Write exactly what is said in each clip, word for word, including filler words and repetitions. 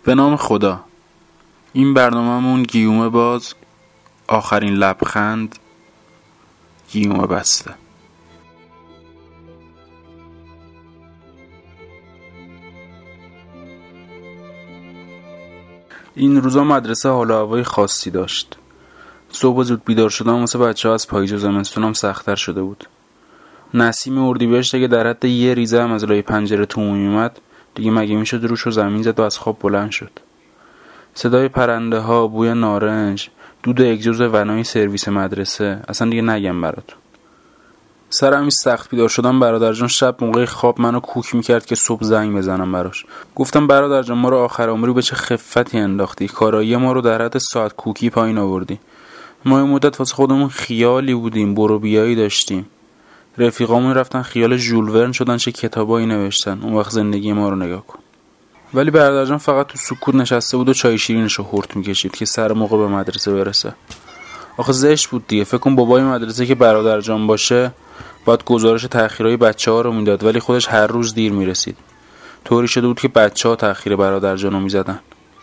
به نام خدا. این برنامه‌مون گیومه باز، آخرین لبخند، گیومه بسته. این روزا مدرسه حال و هوای خاصی داشت. صبح زود بیدار شدم واسه بچه‌ها از پاییز و زمستونم سخت‌تر شده بود. نسیم اردیبهشت که در حد یه ریزه هم از لای پنجره تو میومد، دیگه مگه میشد روش رو زمین زد و از خواب بلند شد. صدای پرنده ها، بوی نارنج، دود اگزوز ونای سرویس مدرسه، اصلا دیگه نگم براتون. سر همین سخت بیدار شدم برادرجان شب موقع خواب منو کوک میکرد که صبح زنگ بزنم براش. گفتم برادرجان ما رو آخر عمری به چه خفتی انداختی، کارایی ما رو در حد ساعت کوکی پایین آوردی. ما این مدت واسه خودمون خیالی بودیم، برو بیایی داشتیم. رفیقامون رفتن خیال ژول ورن شدن، چه کتابایی نوشتن. اون وقت زندگی ما رو نگاه کن. ولی برادرجان فقط تو سکوت نشسته بود و چای شیرینشو هورت میکشید که سر موقع به مدرسه برسه. آخه زشت بود دیگه. فکر کن بابای مدرسه که برادرجان باشه باید گزارش تأخیرای بچه‌ها رو میداد، ولی خودش هر روز دیر میرسید. طوری شده بود که بچه‌ها تأخیر برادرجانو میزدن.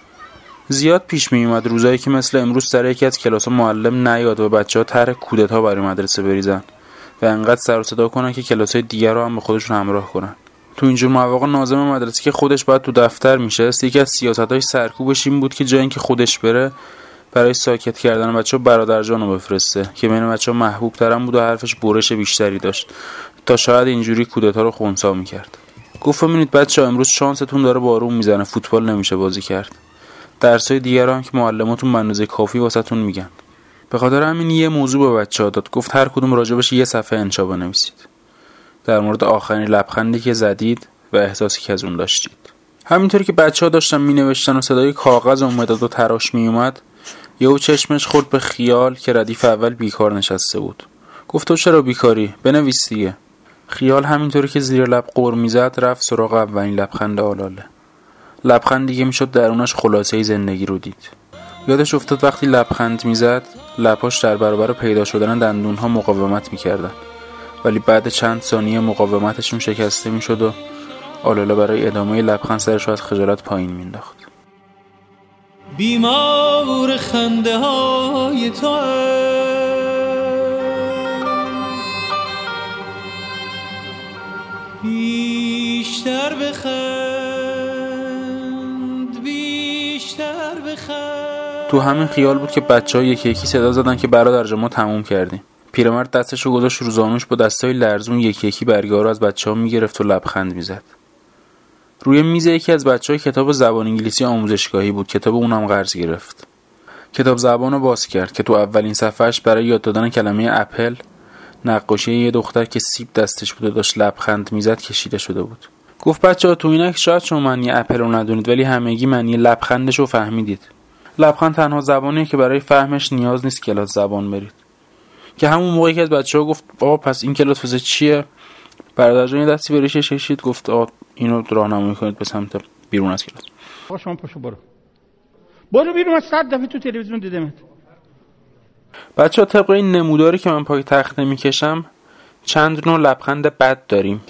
زیاد پیش میومد روزایی که مثل امروز سر یکی از کلاس‌ها معلم نیاد و بچه‌ها طرح کودتا برای مدرسه بریزن و انقدر سر و صدا کنن که کلاس‌های دیگر رو هم به خودشون همراه کنن. تو اینجور مواقع ناظم مدرسه که خودش باید تو دفتر میشست، یکی از سیاست‌های سرکوبش این بود که جای اینکه خودش بره، برای ساکت کردن بچه‌ها برادرجانو بفرسته که بین بچه‌ها محبوب ترم بود و حرفش برش بیشتری داشت تا شاید اینجوری کودتا رو خنثی می‌کرد. گفت ببینید بچه‌ها، امروز شانستون داره بارون میزنه، فوتبال نمیشه بازی کرد. درسای دیگه هم که معلماتون به اندازه کافی واسهتون میگن. به خاطر همین یه موضوع به بچه‌ها داد. گفت هر کدوم راجبش یه صفحه انشا بنویسید در مورد آخرین لبخندی که زدید و احساسی که از اون داشتید. همینطوری که بچه‌ها داشتن مینوشتن و صدای کاغذ و مداد و تراش میومد، یهو چشمش خورد به خیال که ردیف اول بیکار نشسته بود. گفت تو چرا بیکاری؟ بنویس دیگه. خیال همینطوری که زیر لب قر میزد رفت سراغ اولین لبخند آلاله. لبخندی که میشد درونش خلاصه زندگی رو دید. یادش افتاد وقتی لبخند میزد لباش در برابر پیدا شدن دندونها مقاومت میکردن، ولی بعد چند ثانیه مقاومتشون شکسته میشد و آلاله برای ادامه لبخند سرش رو از خجالت پایین مینداخت. بیمار خنده های تو بیشتر بخند بیشتر بخند. تو همین خیال بود که بچه‌ها یکی یکی صدا زدن که برادرجان ما تموم کردیم. پیرمرد دستشو گذاشت رو زانوش، با دستای لرزون یکی یکی برگه‌ها رو از بچه‌ها میگرفت و لبخند میزد. روی میز یکی از بچه‌ها کتاب زبان انگلیسی آموزشگاهی بود. کتاب اونم قرض گرفت. کتاب زبانو باز کرد که تو اولین صفحه‌اش برای یاد دادن کلمه اپل نقاشی یه دختر که سیب دستش بود و داشت لبخند میزد کشیده شده بود. گفت بچه‌ها تو اینک شاید شما معنی اپل رو ندونید، ولی همگی معنی لبخندش رو فهمیدید. لبخند تنها زبانیه که برای فهمش نیاز نیست کلاس زبان برید. که همون موقعی که از بچه‌ها گفت آقا پس این کلاس واسه چیه؟ برادرجان دستی به ریشش کشید، گفت آقا اینو راهنمایی کنید به سمت بیرون از کلاس. آقا شما پاشو برو. برو بیرون، از صد دفعه تو تلویزیون دیدمت. بچه‌ها طبق این نموداری که من پای تخته میکشم چند نوع لبخند بد داریم.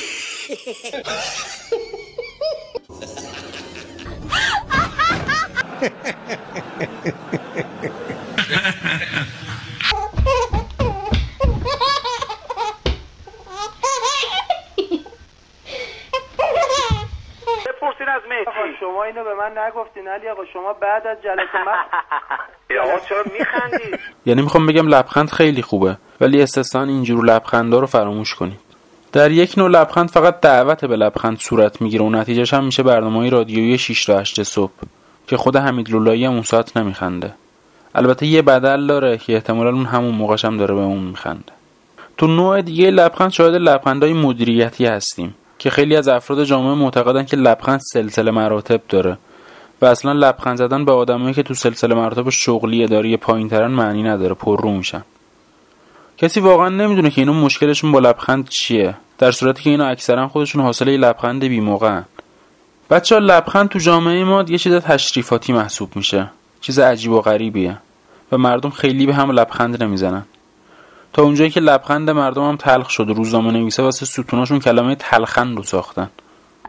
شما اینو به من نگفتین علی آقا. شما بعد از جلسه من آقا چرا میخندید؟ یعنی میخوام بگم لبخند خیلی خوبه، ولی استثنا اینجور لبخندا رو فراموش کنید. در یک نوع لبخند فقط دعوت به لبخند صورت میگیره و نتیجهش هم میشه برنامه‌های رادیویی شش تا هشت صبح که خود حمید لولایی هم اون ساعت نمیخنده. البته یه بدل داره که احتمالاً اون همون موقعش هم داره به اون میخنده. تو نوع دیگه لبخند شاهد لبخندای مدیریتی هستیم که خیلی از افراد جامعه معتقدن که لبخند سلسله مراتب داره و اصلا لبخند زدن به آدمایی که تو سلسله مراتب شغلی اداری پایین‌ترن معنی نداره، پررو میشن. کسی واقعا نمیدونه که اینا مشکلشون با لبخند چیه، در صورتی که اینا اکثرا خودشون حاصله لبخند بی‌موقعن. بچه‌ها لبخند تو جامعه ما یه چیز تشریفاتی محسوب میشه، چیز عجیب و غریبیه و مردم خیلی به هم لبخند نمیزنن. تا اونجایی که لبخند مردم هم تلخ شد، روزنامه‌نویسا واسه ستوناشون کلمه تلخند رو ساختن.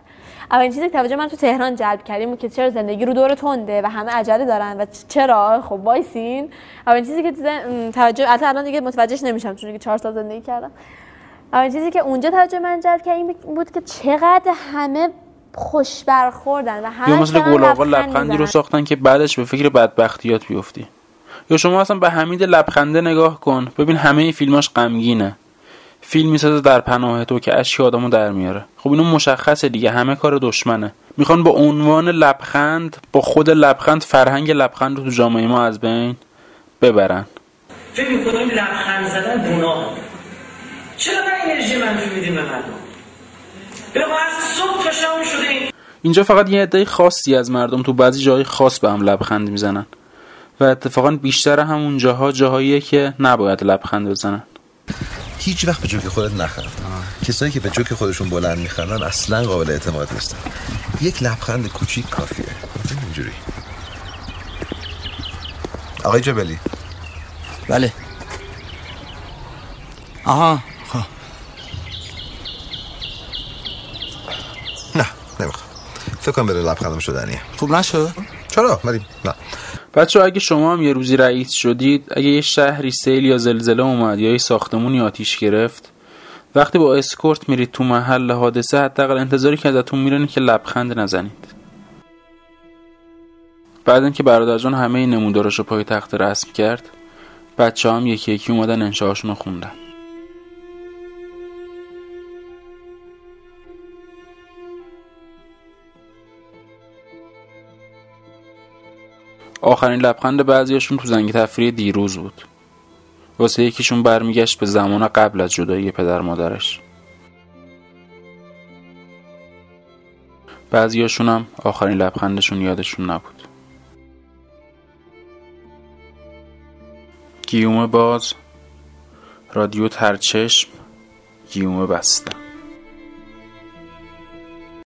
اولین چیزی که توجه من تو تهران جلب کردیم که چرا زندگی رو دور تنده و همه عجله دارن و چرا خب وایسین. اولین چیزی که توجه البته الان دیگه متوجهش نمیشم چون دیگه چهار سال زندگی کردم. اولین چیزی که اونجا توجه من جلب کرد این بود که چقدر همه خوش برخوردن و همه یا مثل گلاغا لبخندی رو ساختن که بعدش به فکر بدبختیات بیفتی. یا شما اصلا به حمید لبخنده نگاه کن، ببین همه این فیلماش غمگینه. فیلم میسازه در پناه تو که اشک آدمو در میاره. خب اینو مشخصه دیگه، همه کار دشمنه. میخوان با عنوان لبخند، با خود لبخند، فرهنگ لبخند رو تو جامعه ما از بین ببرن. فکر میکنیم لبخند زدن گناه. چرا من انرژی منفی میدیم به مردم؟ به ما از صبح تا شام شده این اینجا فقط یه عده خاصی از مردم تو بعضی جای خاص به هم لبخند میزنن و اتفاقا بیشتر همون جاها جاهاییه که نباید لبخند بزنن. هیچ وقت به جوک خودت نخند. کسایی که به جوک خودشون بلند میخندن اصلا قابل اعتماد نیستن. یک لبخند کوچیک کافیه. اینجوری. آقای جبلی. بله. آها. خب. نه، نمیخوام. فکر کنم بره لبخندم شدنیه. خوب نشد؟ چرا؟ بریم. نه. بچه اگه شما هم یه روزی رئیس شدید، اگه یه شهری سیل یا زلزله اومد یا یه ساختمونی آتیش گرفت، وقتی با اسکورت میرید تو محل حادثه، حداقل انتظاری که ازتون میرن که لبخند نزنید. بعد اینکه برادر جان همه نموداراشو پای تخت رسم کرد، بچه هم یکی یکی اومدن انشاءاشون رو خوندن. آخرین لبخند بعضیاشون تو زنگ تفریح دیروز بود. واسه یکیشون برمیگشت به زمان قبل از جدایی پدر مادرش. بعضیاشون هم آخرین لبخندشون یادشون نبود. گیوم باز، رادیو ترچشم، گیوم بسته.